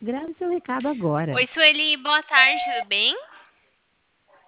Grave seu recado agora. Oi, Sueli, boa tarde, tudo bem?